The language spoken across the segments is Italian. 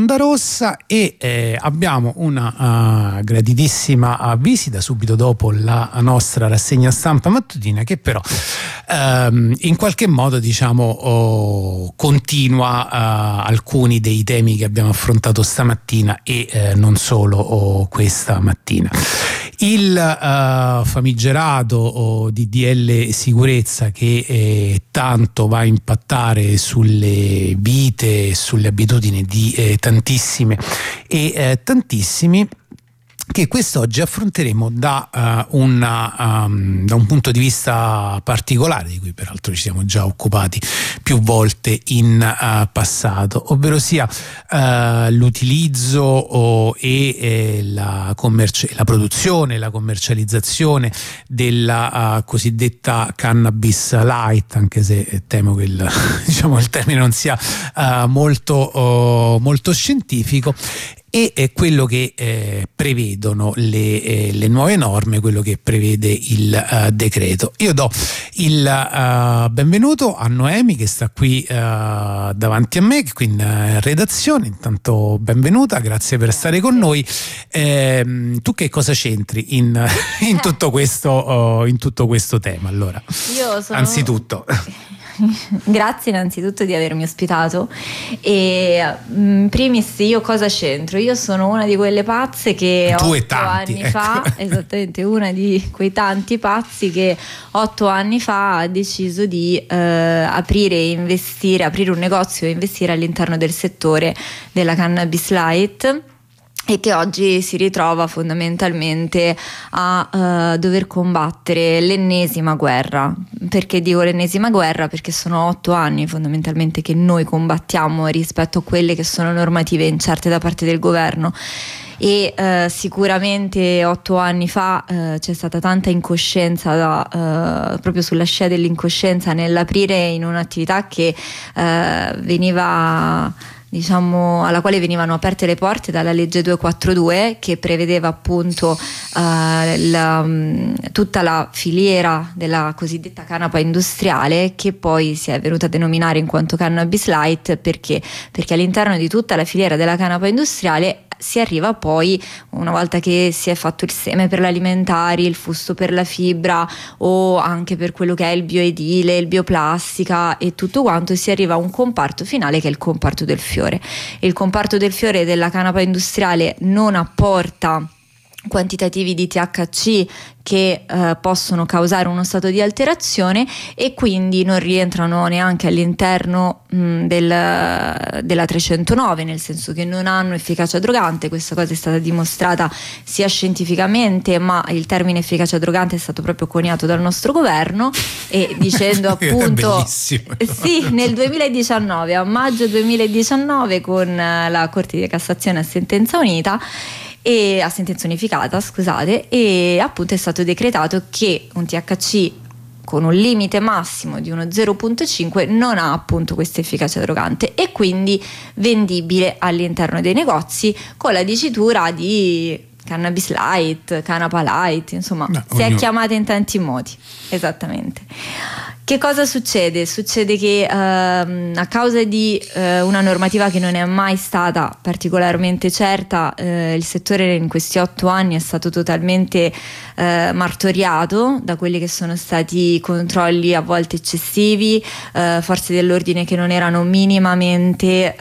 Onda Rossa e abbiamo una graditissima visita subito dopo la nostra rassegna stampa mattutina, che però in qualche modo continua alcuni dei temi che abbiamo affrontato stamattina e non solo questa mattina. Il famigerato DDL sicurezza che tanto va a impattare sulle vite e sulle abitudini di tantissime e tantissimi, che quest'oggi affronteremo da un punto di vista particolare, di cui peraltro ci siamo già occupati più volte in passato, ovvero sia l'utilizzo e la produzione, la commercializzazione della cosiddetta cannabis light, anche se temo che il termine non sia molto scientifico, e quello che prevedono le nuove norme, quello che prevede il decreto. Io do il benvenuto a Noemi, che sta qui davanti a me, qui in redazione. Intanto benvenuta, grazie per stare con noi. Tu che cosa c'entri in tutto questo tema? Allora, anzitutto grazie innanzitutto di avermi ospitato, e primis io cosa c'entro? Io sono una di quelle pazze che 8 anni fa, esattamente una di quei tanti pazzi che 8 anni fa ha deciso di aprire un negozio e investire all'interno del settore della cannabis light, e che oggi si ritrova fondamentalmente a dover combattere l'ennesima guerra. Perché dico l'ennesima guerra? Perché sono 8 anni fondamentalmente che noi combattiamo rispetto a quelle che sono normative incerte da parte del governo, e sicuramente 8 anni fa c'è stata tanta incoscienza, proprio sulla scia dell'incoscienza, nell'aprire in un'attività che alla quale venivano aperte le porte dalla legge 242, che prevedeva appunto tutta la filiera della cosiddetta canapa industriale, che poi si è venuta a denominare in quanto cannabis light. Perché all'interno di tutta la filiera della canapa industriale si arriva poi, una volta che si è fatto il seme per l'alimentari, il fusto per la fibra, o anche per quello che è il bioedile, il bioplastica e tutto quanto, si arriva a un comparto finale che è il comparto del fiore. Il comparto del fiore della canapa industriale non apporta quantitativi di THC che possono causare uno stato di alterazione, e quindi non rientrano neanche all'interno della 309, nel senso che non hanno efficacia drogante. Questa cosa è stata dimostrata sia scientificamente, ma il termine efficacia drogante è stato proprio coniato dal nostro governo, e dicendo appunto sì, nel 2019, a maggio 2019, con la Corte di Cassazione a sentenza unificata, scusate, e appunto è stato decretato che un THC con un limite massimo di uno 0,5 non ha appunto questa efficacia drogante, e quindi vendibile all'interno dei negozi con la dicitura di cannabis light, canapa light, insomma, si è chiamata in tanti modi. Esattamente. Che cosa succede? Succede che a causa di una normativa che non è mai stata particolarmente certa, il settore in questi 8 anni è stato totalmente martoriato da quelli che sono stati controlli a volte eccessivi, forze dell'ordine che non erano minimamente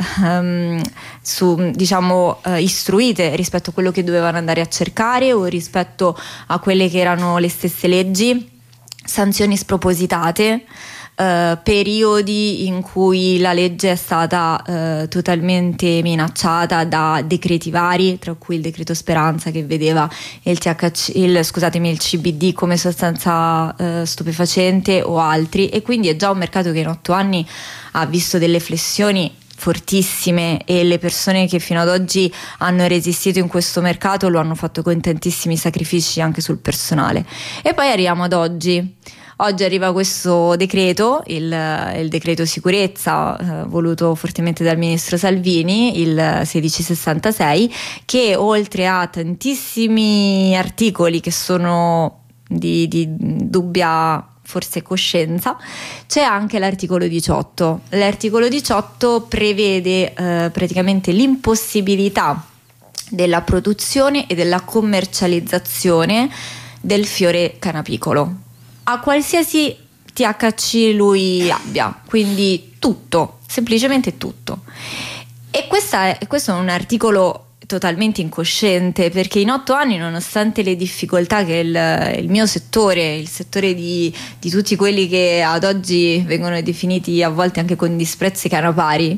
istruite rispetto a quello che dovevano andare a cercare, o rispetto a quelle che erano le stesse leggi, sanzioni spropositate, periodi in cui la legge è stata totalmente minacciata da decreti vari, tra cui il decreto Speranza, che vedeva il CBD come sostanza stupefacente, o altri, e quindi è già un mercato che in 8 anni ha visto delle flessioni fortissime, e le persone che fino ad oggi hanno resistito in questo mercato lo hanno fatto con tantissimi sacrifici anche sul personale. E poi arriviamo ad oggi. Oggi arriva questo decreto, il decreto sicurezza voluto fortemente dal ministro Salvini, il 1666, che oltre a tantissimi articoli che sono di dubbia forse coscienza, c'è anche l'articolo 18. L'articolo 18 prevede praticamente l'impossibilità della produzione e della commercializzazione del fiore canapicolo a qualsiasi THC lui abbia, quindi tutto, semplicemente tutto. E questo è un articolo totalmente incosciente, perché in 8 anni, nonostante le difficoltà che il mio settore, il settore di tutti quelli che ad oggi vengono definiti a volte anche con disprezzo i canapari,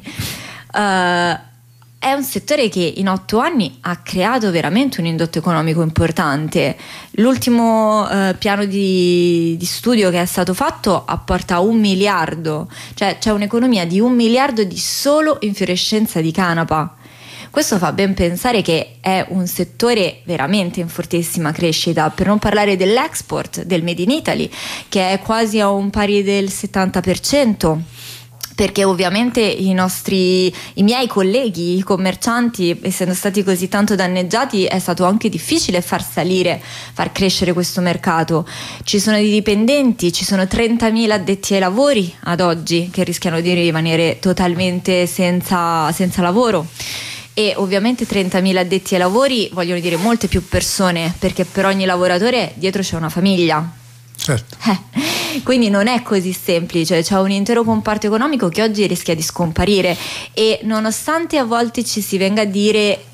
è un settore che in 8 anni ha creato veramente un indotto economico importante. L'ultimo piano di studio che è stato fatto apporta 1 miliardo, cioè c'è un'economia di 1 miliardo di solo infiorescenza di canapa. Questo fa ben pensare che è un settore veramente in fortissima crescita, per non parlare dell'export, del Made in Italy, che è quasi a un pari del 70%. Perché ovviamente i miei colleghi, i commercianti, essendo stati così tanto danneggiati, è stato anche difficile far crescere questo mercato. Ci sono dei dipendenti, ci sono 30.000 addetti ai lavori ad oggi che rischiano di rimanere totalmente senza lavoro. E ovviamente 30.000 addetti ai lavori vogliono dire molte più persone, perché per ogni lavoratore dietro c'è una famiglia. Certo. Quindi non è così semplice, c'è un intero comparto economico che oggi rischia di scomparire, e nonostante a volte ci si venga a dire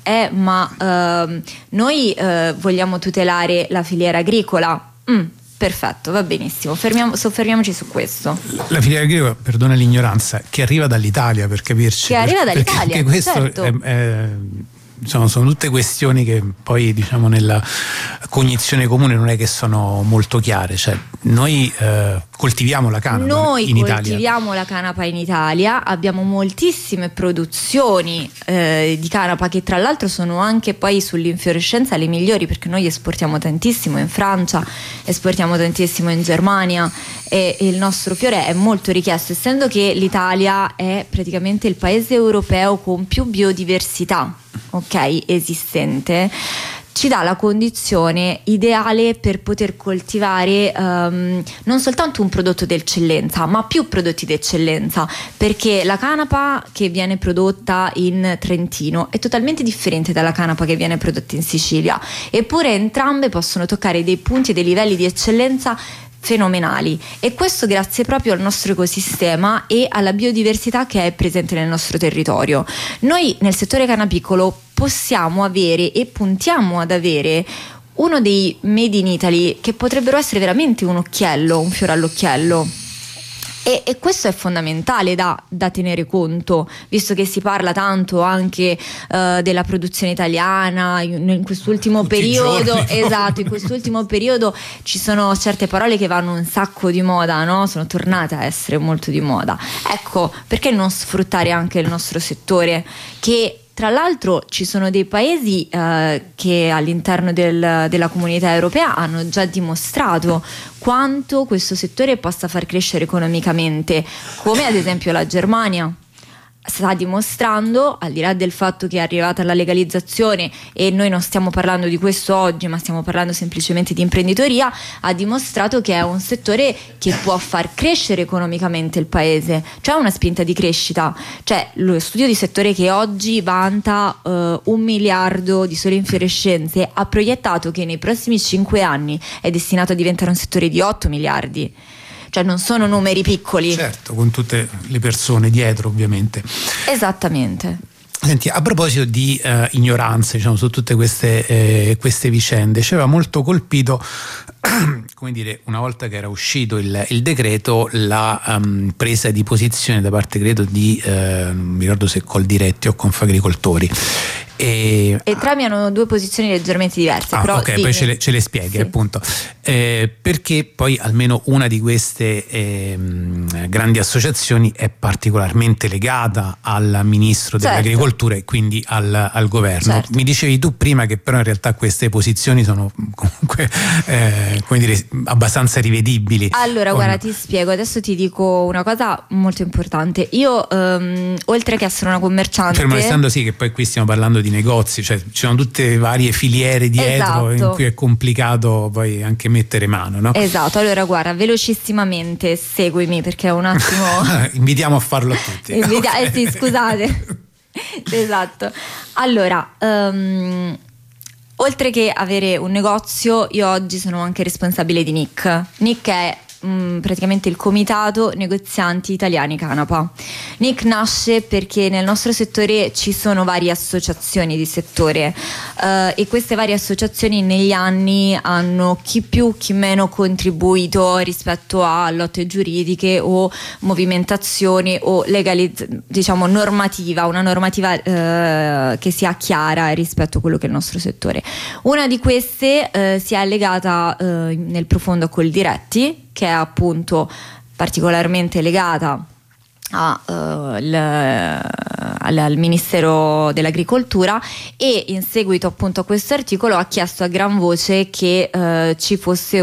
noi vogliamo tutelare la filiera agricola, perfetto, va benissimo, soffermiamoci su questo. La filiera agricola, perdona l'ignoranza, che arriva dall'Italia, per capirci. Che arriva dall'Italia, perché questo certo. Sono tutte questioni che poi, diciamo, nella cognizione comune non è che sono molto chiare. Cioè, noi coltiviamo la canapa in Italia. Coltiviamo la canapa in Italia, abbiamo moltissime produzioni di canapa che tra l'altro sono anche poi sull'infiorescenza le migliori, perché noi esportiamo tantissimo in Francia, esportiamo tantissimo in Germania, e il nostro fiore è molto richiesto, essendo che l'Italia è praticamente il paese europeo con più biodiversità, ok, esistente. Ci dà la condizione ideale per poter coltivare non soltanto un prodotto d'eccellenza, ma più prodotti d'eccellenza, perché la canapa che viene prodotta in Trentino è totalmente differente dalla canapa che viene prodotta in Sicilia, eppure entrambe possono toccare dei punti e dei livelli di eccellenza fenomenali, e questo grazie proprio al nostro ecosistema e alla biodiversità che è presente nel nostro territorio. Noi nel settore canapicolo possiamo avere e puntiamo ad avere uno dei Made in Italy che potrebbero essere veramente un fiore all'occhiello. E questo è fondamentale da tenere conto, visto che si parla tanto anche della produzione italiana in quest'ultimo periodo. Esatto, in quest'ultimo periodo ci sono certe parole che vanno un sacco di moda, no? Sono tornate a essere molto di moda. Ecco, perché non sfruttare anche il nostro settore, che tra l'altro ci sono dei paesi che all'interno della comunità europea hanno già dimostrato quanto questo settore possa far crescere economicamente, come ad esempio la Germania. Sta dimostrando, al di là del fatto che è arrivata la legalizzazione, e noi non stiamo parlando di questo oggi, ma stiamo parlando semplicemente di imprenditoria, ha dimostrato che è un settore che può far crescere economicamente il paese. C'è una spinta di crescita, cioè lo studio di settore che oggi vanta 1 miliardo di sole infiorescenze ha proiettato che nei prossimi 5 anni è destinato a diventare un settore di 8 miliardi. Cioè non sono numeri piccoli. Certo, con tutte le persone dietro, ovviamente. Esattamente. Senti, a proposito di ignoranza, diciamo, su tutte queste vicende, ci aveva molto colpito, come dire, una volta che era uscito il decreto, la presa di posizione da parte, credo, di non mi ricordo se Coldiretti o Confagricoltori. E entrambi hanno 2 posizioni leggermente diverse. Però ok, poi ce le spieghi, sì. Appunto, perché poi almeno una di queste grandi associazioni è particolarmente legata al ministro dell'agricoltura, e quindi al governo. Certo. Mi dicevi tu prima che però in realtà queste posizioni sono comunque come dire, abbastanza rivedibili. Allora guarda, ti spiego, adesso ti dico una cosa molto importante. Io oltre che essere una commerciante, fermo restando sì che poi qui stiamo parlando di di negozi, cioè ci sono tutte varie filiere dietro, in cui è complicato poi anche mettere mano, no? Esatto, allora guarda, velocissimamente seguimi perché un attimo invitiamo a farlo a tutti. Okay. Sì, scusate. Esatto. Allora, oltre che avere un negozio, io oggi sono anche responsabile di NIC. NIC è praticamente il Comitato Negozianti Italiani Canapa. NIC nasce perché nel nostro settore ci sono varie associazioni di settore e queste varie associazioni negli anni hanno chi più chi meno contribuito rispetto a lotte giuridiche o movimentazione o diciamo normativa, una normativa che sia chiara rispetto a quello che è il nostro settore. Una di queste si è legata nel profondo a Coldiretti, che è appunto particolarmente legata al Ministero dell'Agricoltura, e in seguito appunto a questo articolo ha chiesto a gran voce che ci fosse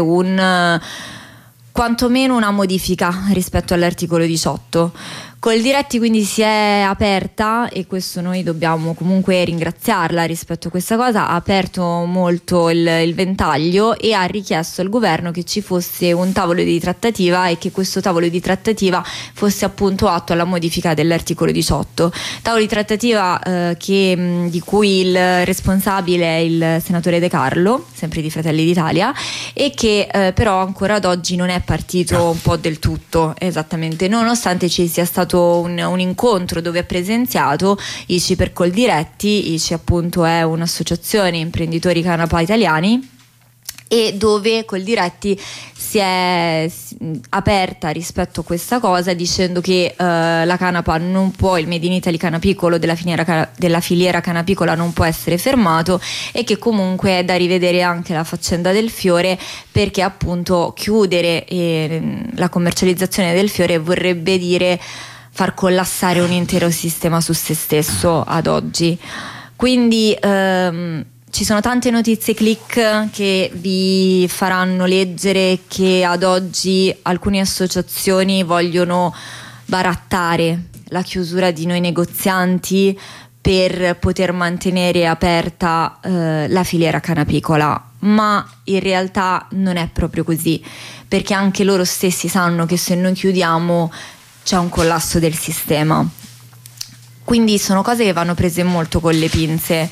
quantomeno una modifica rispetto all'articolo 18. Coldiretti quindi si è aperta, e questo noi dobbiamo comunque ringraziarla rispetto a questa cosa, ha aperto molto il ventaglio e ha richiesto al governo che ci fosse un tavolo di trattativa e che questo tavolo di trattativa fosse appunto atto alla modifica dell'articolo 18. Tavolo di trattativa di cui il responsabile è il senatore De Carlo, sempre di Fratelli d'Italia, e che però ancora ad oggi non è partito un po' del tutto, esattamente, nonostante ci sia stato un incontro dove ha presenziato ICI per Coldiretti. ICI appunto è un'associazione imprenditori canapa italiani, e dove Coldiretti si è aperta rispetto a questa cosa dicendo che la canapa non può, il Made in Italy canapicolo della filiera canapicola non può essere fermato, e che comunque è da rivedere anche la faccenda del fiore, perché appunto chiudere la commercializzazione del fiore vorrebbe dire far collassare un intero sistema su se stesso ad oggi. Quindi ci sono tante notizie click che vi faranno leggere che ad oggi alcune associazioni vogliono barattare la chiusura di noi negozianti per poter mantenere aperta la filiera canapicola, ma in realtà non è proprio così, perché anche loro stessi sanno che se noi chiudiamo c'è un collasso del sistema. Quindi sono cose che vanno prese molto con le pinze,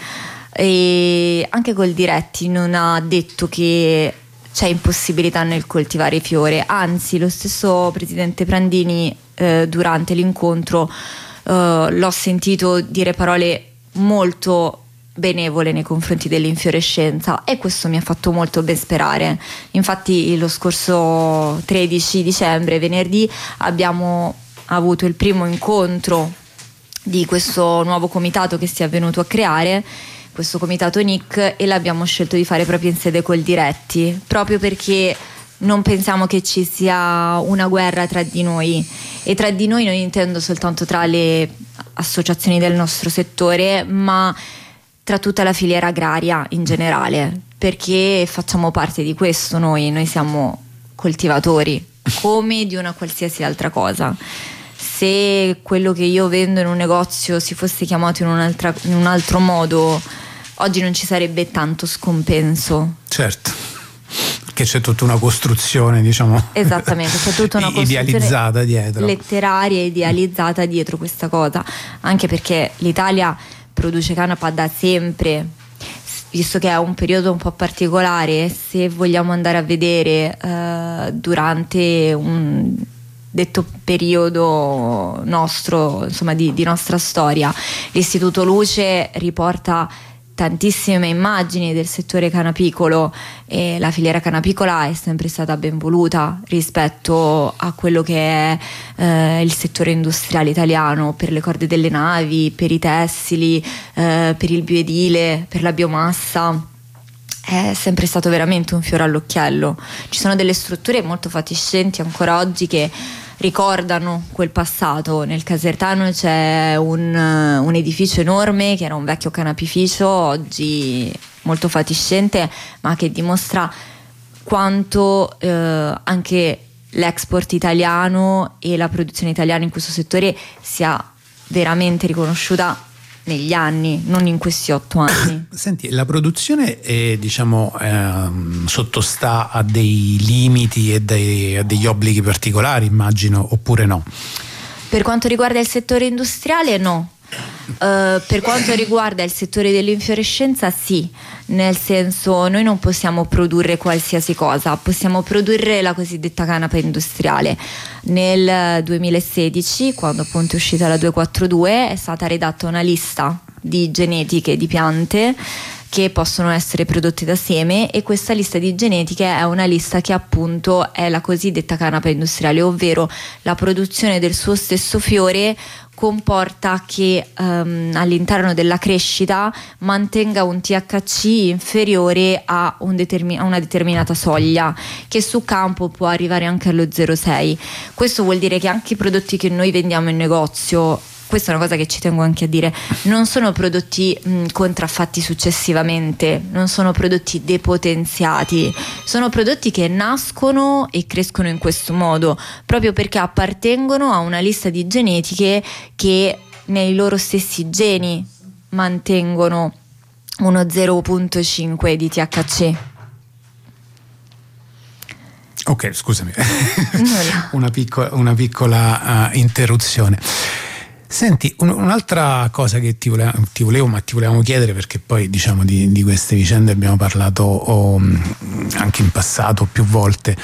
e anche Coldiretti non ha detto che c'è impossibilità nel coltivare fiore, anzi lo stesso presidente Prandini durante l'incontro l'ho sentito dire parole molto benevole nei confronti dell'infiorescenza, e questo mi ha fatto molto ben sperare. Infatti lo scorso 13 dicembre, venerdì, abbiamo avuto il primo incontro di questo nuovo comitato che si è venuto a creare, questo comitato NIC, e l'abbiamo scelto di fare proprio in sede Coldiretti, proprio perché non pensiamo che ci sia una guerra tra di noi, e tra di noi non intendo soltanto tra le associazioni del nostro settore, ma tra tutta la filiera agraria in generale, perché facciamo parte di questo. Noi siamo coltivatori come di una qualsiasi altra cosa. Se quello che io vendo in un negozio si fosse chiamato in un altro modo, oggi non ci sarebbe tanto scompenso. Certo, perché c'è tutta una costruzione, diciamo. Esattamente, c'è tutta una costruzione idealizzata dietro, letteraria idealizzata dietro questa cosa, anche perché l'Italia produce canapa da sempre, visto che è un periodo un po' particolare. Se vogliamo andare a vedere durante un detto periodo nostro, insomma di nostra storia, l'Istituto Luce riporta tantissime immagini del settore canapicolo, e la filiera canapicola è sempre stata ben voluta rispetto a quello che è il settore industriale italiano, per le corde delle navi, per i tessili, per il bioedile, per la biomassa. È sempre stato veramente un fiore all'occhiello. Ci sono delle strutture molto fatiscenti ancora oggi che ricordano quel passato. Nel Casertano c'è un edificio enorme che era un vecchio canapificio, oggi molto fatiscente, ma che dimostra quanto anche l'export italiano e la produzione italiana in questo settore sia veramente riconosciuta negli anni, non in questi 8 anni. Senti, la produzione sottostà a dei limiti e a degli obblighi particolari, immagino, oppure no? Per quanto riguarda il settore industriale, no. Per quanto riguarda il settore dell'infiorescenza, sì, nel senso, noi non possiamo produrre qualsiasi cosa, possiamo produrre la cosiddetta canapa industriale. Nel 2016, quando appunto è uscita la 242, è stata redatta una lista di genetiche di piante che possono essere prodotte da seme, e questa lista di genetiche è una lista che appunto è la cosiddetta canapa industriale, ovvero la produzione del suo stesso fiore comporta che all'interno della crescita mantenga un THC inferiore a una determinata soglia, che su campo può arrivare anche allo 0,6. Questo vuol dire che anche i prodotti che noi vendiamo in negozio, questa è una cosa che ci tengo anche a dire, non sono prodotti contraffatti successivamente, non sono prodotti depotenziati, sono prodotti che nascono e crescono in questo modo proprio perché appartengono a una lista di genetiche che nei loro stessi geni mantengono uno 0,5 di THC. Ok, scusami, una piccola interruzione. Senti, un'altra cosa che ti volevamo chiedere, perché poi diciamo di queste vicende abbiamo parlato anche in passato più volte,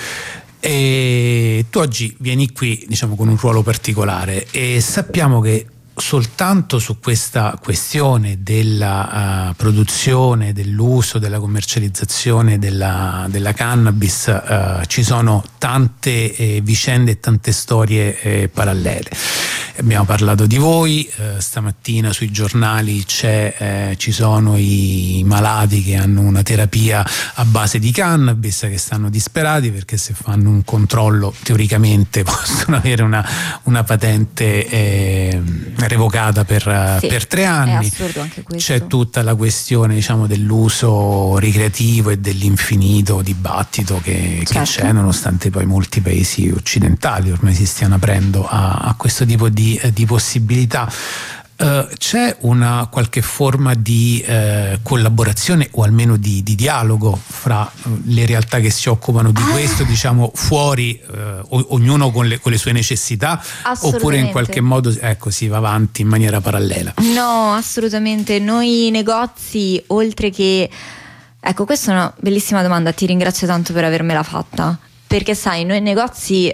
e tu oggi vieni qui diciamo con un ruolo particolare, e sappiamo che soltanto su questa questione della produzione, dell'uso, della commercializzazione della cannabis ci sono tante vicende e tante storie parallele. Abbiamo parlato di voi, stamattina sui giornali ci sono i malati che hanno una terapia a base di cannabis, che stanno disperati perché se fanno un controllo teoricamente possono avere una patente revocata per 3 anni. È assurdo anche questo. C'è tutta la questione diciamo dell'uso ricreativo e dell'infinito dibattito che c'è, nonostante poi molti paesi occidentali ormai si stiano aprendo a questo tipo di possibilità. C'è una qualche forma di collaborazione o almeno di dialogo fra le realtà che si occupano di questo, diciamo fuori, ognuno con le sue necessità, oppure in qualche modo si va avanti in maniera parallela? No, assolutamente. Noi negozi, oltre che, ecco, questa è una bellissima domanda, ti ringrazio tanto per avermela fatta, perché sai, noi negozi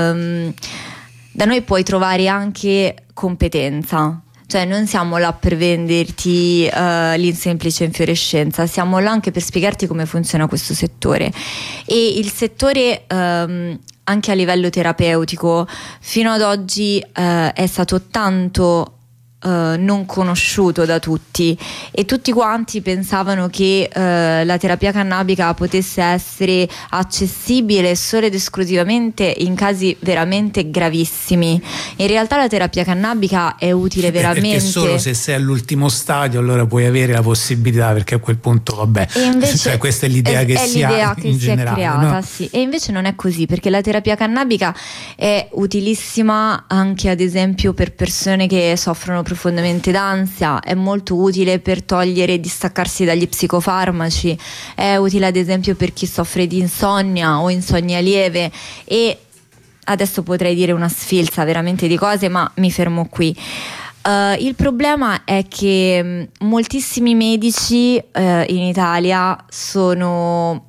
da noi puoi trovare anche competenza, cioè non siamo là per venderti l'insemplice infiorescenza, siamo là anche per spiegarti come funziona questo settore. E il settore anche a livello terapeutico fino ad oggi è stato tanto non conosciuto da tutti, e tutti quanti pensavano che la terapia cannabica potesse essere accessibile solo ed esclusivamente in casi veramente gravissimi. In realtà la terapia cannabica è utile veramente, perché solo se sei all'ultimo stadio allora puoi avere la possibilità, perché a quel punto vabbè, e invece cioè, questa è l'idea che si ha in generale, creata, no? sì. E invece non è così, perché la terapia cannabica è utilissima anche ad esempio per persone che soffrono profondamente d'ansia, è molto utile per togliere e distaccarsi dagli psicofarmaci, è utile ad esempio per chi soffre di insonnia o insonnia lieve, e adesso potrei dire una sfilza veramente di cose, ma mi fermo qui. Il problema è che moltissimi medici in Italia sono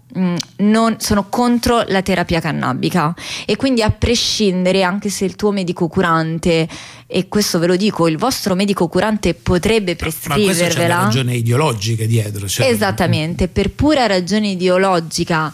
contro la terapia cannabica, e quindi a prescindere, anche se il tuo medico curante, e questo ve lo dico, il vostro medico curante potrebbe prescrivervela, ma questo c'è una ragione ideologica dietro, cioè. Esattamente, per pura ragione ideologica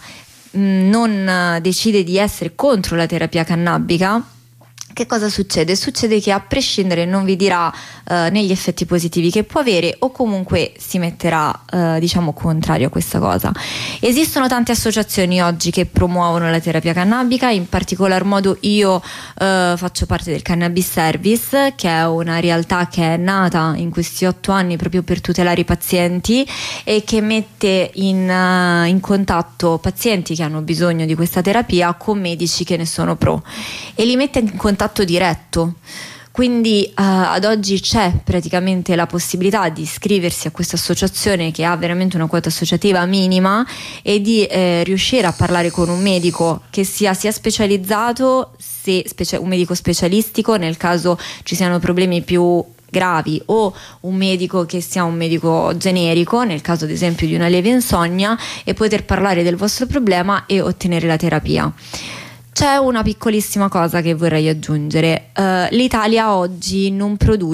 non decide di essere contro la terapia cannabica, che cosa succede? Succede che a prescindere non vi dirà negli effetti positivi che può avere, o comunque si metterà diciamo contrario a questa cosa. Esistono tante associazioni oggi che promuovono la terapia cannabica, in particolar modo io faccio parte del Cannabis Service, che è una realtà che è nata in questi 8 anni proprio per tutelare i pazienti e che mette in contatto pazienti che hanno bisogno di questa terapia con medici che ne sono pro, e li mette in contatto diretto. Quindi ad oggi c'è praticamente la possibilità di iscriversi a questa associazione che ha veramente una quota associativa minima e di riuscire a parlare con un medico che sia specializzato, un medico specialistico nel caso ci siano problemi più gravi, o un medico che sia un medico generico nel caso ad esempio di una lieve insonnia, e poter parlare del vostro problema e ottenere la terapia. C'è una piccolissima cosa che vorrei aggiungere: l'Italia oggi non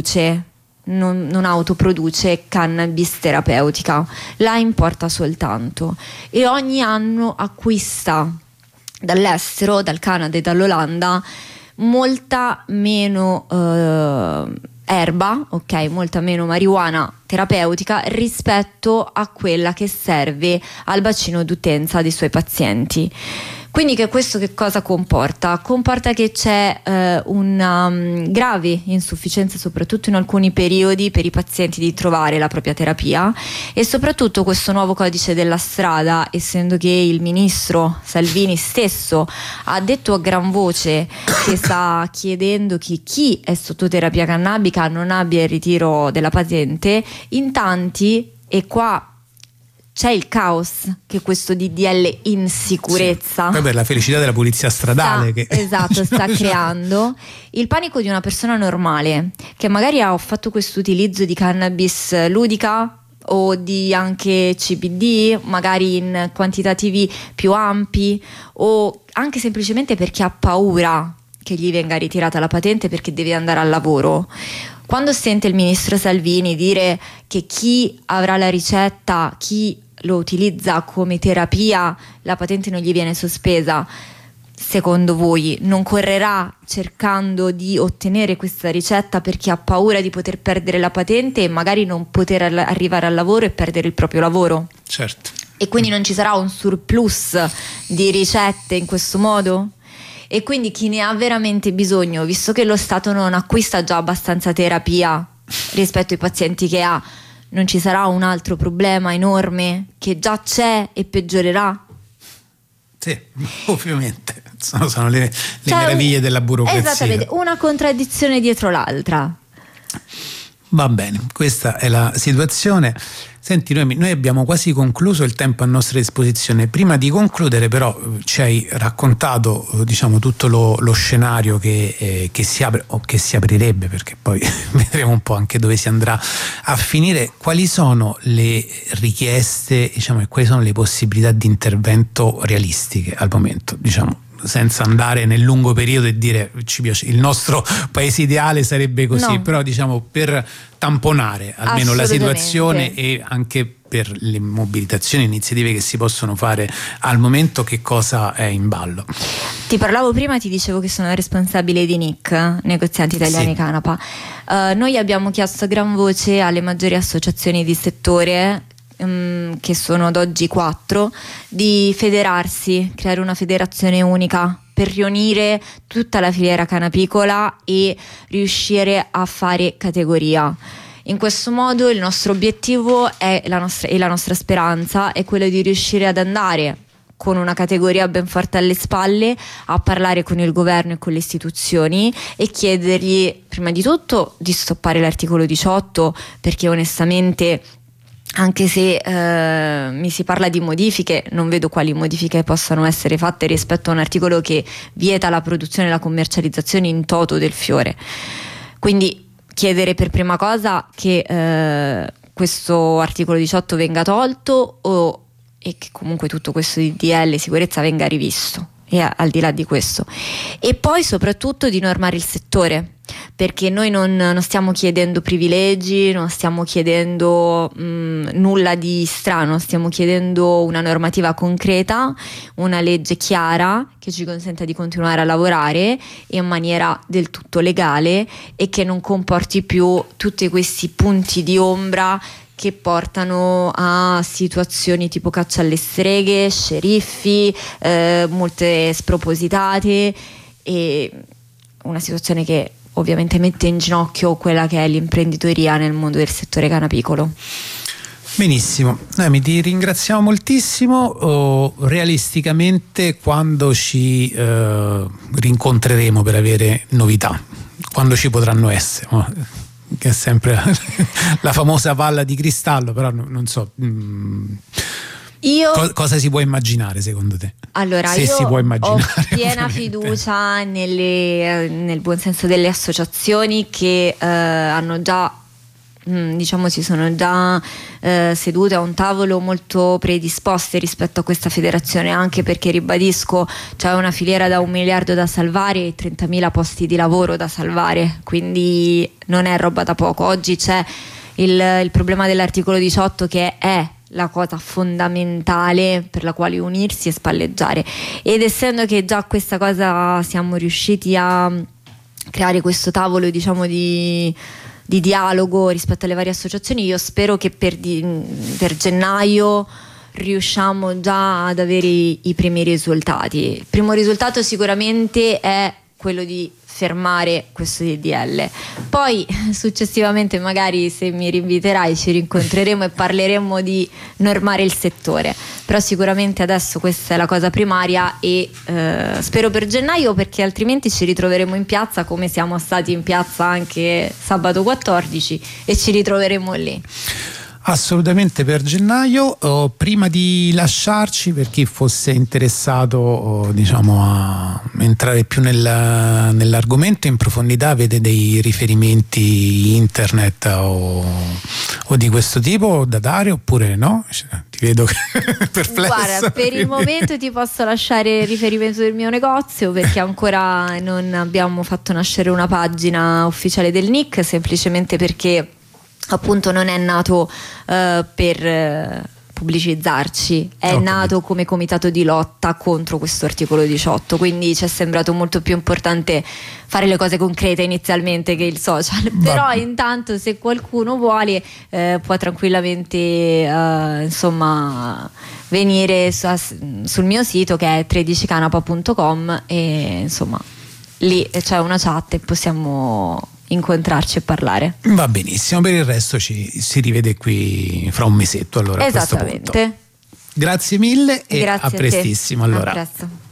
autoproduce cannabis terapeutica, la importa soltanto, e ogni anno acquista dall'estero, dal Canada e dall'Olanda, molta meno erba, molta meno marijuana terapeutica rispetto a quella che serve al bacino d'utenza dei suoi pazienti. Quindi questo che cosa comporta? Comporta che c'è una grave insufficienza, soprattutto in alcuni periodi, per i pazienti di trovare la propria terapia, e soprattutto questo nuovo codice della strada, essendo che il ministro Salvini stesso ha detto a gran voce che sta chiedendo che chi è sotto terapia cannabica non abbia il ritiro della patente, in tanti, e qua c'è il caos che questo DDL in sicurezza, poi per la felicità della polizia stradale sta creando il panico di una persona normale che magari ha fatto questo utilizzo di cannabis ludica o di anche CBD, magari in quantitativi più ampi, o anche semplicemente perché ha paura che gli venga ritirata la patente perché deve andare al lavoro. Quando sente il ministro Salvini dire che chi avrà la ricetta, chi lo utilizza come terapia, la patente non gli viene sospesa, secondo voi non correrà cercando di ottenere questa ricetta perché ha paura di poter perdere la patente e magari non poter arrivare al lavoro e perdere il proprio lavoro? Certo. E quindi non ci sarà un surplus di ricette in questo modo? E quindi chi ne ha veramente bisogno, visto che lo Stato non acquista già abbastanza terapia rispetto ai pazienti che ha, non ci sarà un altro problema enorme che già c'è e peggiorerà? Sì, ovviamente sono le meraviglie della burocrazia. Esattamente, una contraddizione dietro l'altra. Va bene, questa è la situazione. Senti, noi abbiamo quasi concluso il tempo a nostra disposizione. Prima di concludere però ci hai raccontato tutto lo scenario che si apre o che si aprirebbe, perché poi vedremo un po' anche dove si andrà a finire. Quali sono le richieste e quali sono le possibilità di intervento realistiche al momento, senza andare nel lungo periodo e dire ci piace, il nostro paese ideale sarebbe così, no. Però per tamponare almeno la situazione e anche per le mobilitazioni, iniziative che si possono fare al momento, che cosa è in ballo? Ti parlavo prima, ti dicevo che sono responsabile di NIC, Negozianti Italiani Canapa. Noi abbiamo chiesto a gran voce alle maggiori associazioni di settore, che sono ad oggi 4, di federarsi, creare una federazione unica per riunire tutta la filiera canapicola e riuscire a fare categoria. In questo modo il nostro obiettivo e la nostra speranza è quello di riuscire ad andare con una categoria ben forte alle spalle a parlare con il governo e con le istituzioni e chiedergli prima di tutto di stoppare l'articolo 18, perché onestamente, anche se mi si parla di modifiche, non vedo quali modifiche possano essere fatte rispetto a un articolo che vieta la produzione e la commercializzazione in toto del fiore. Quindi chiedere per prima cosa che questo articolo 18 venga tolto e che comunque tutto questo DDL sicurezza venga rivisto, e al di là di questo, e poi soprattutto di normare il settore, perché noi non stiamo chiedendo privilegi, non stiamo chiedendo nulla di strano, stiamo chiedendo una normativa concreta, una legge chiara che ci consenta di continuare a lavorare in maniera del tutto legale e che non comporti più tutti questi punti di ombra che portano a situazioni tipo caccia alle streghe, sceriffi, multe spropositate, e una situazione che ovviamente mette in ginocchio quella che è l'imprenditoria nel mondo del settore canapicolo. Benissimo, Noemi, ti ringraziamo moltissimo. Realisticamente, quando ci rincontreremo per avere novità? quando ci potranno essere, che è sempre la famosa palla di cristallo, però non so. Cosa si può immaginare secondo te? Allora, se io si può immaginare, ho piena fiducia nel buon senso delle associazioni che hanno già, diciamo, si sono già sedute a un tavolo molto predisposte rispetto a questa federazione, anche perché, ribadisco, c'è una filiera da 1 miliardo da salvare e 30.000 posti di lavoro da salvare, quindi non è roba da poco. Oggi c'è il problema dell'articolo 18, che è la cosa fondamentale per la quale unirsi e spalleggiare, ed essendo che già questa cosa siamo riusciti a creare questo tavolo, diciamo, di dialogo rispetto alle varie associazioni, io spero che per gennaio riusciamo già ad avere i primi risultati. Il primo risultato sicuramente è quello di fermare questo DDL, poi successivamente, magari, se mi rinviterai, ci rincontreremo e parleremo di normare il settore, però sicuramente adesso questa è la cosa primaria e spero per gennaio, perché altrimenti ci ritroveremo in piazza come siamo stati in piazza anche sabato 14 e ci ritroveremo lì. Assolutamente per gennaio. Prima di lasciarci, per chi fosse interessato, diciamo, a entrare più nell'argomento in profondità, vede dei riferimenti internet o di questo tipo da dare, oppure no? Ti vedo perplessa. Guarda, per il momento ti posso lasciare il riferimento del mio negozio, perché ancora non abbiamo fatto nascere una pagina ufficiale del NIC, semplicemente perché appunto non è nato per pubblicizzarci, è nato come comitato di lotta contro questo articolo 18, quindi ci è sembrato molto più importante fare le cose concrete inizialmente che il social. Però intanto, se qualcuno vuole, può tranquillamente insomma venire sul mio sito, che è 13canapa.com, e insomma lì c'è una chat e possiamo incontrarci e parlare. Va benissimo, per il resto si rivede qui fra un mesetto, allora. Esattamente. Grazie mille e grazie a prestissimo, allora. A presto.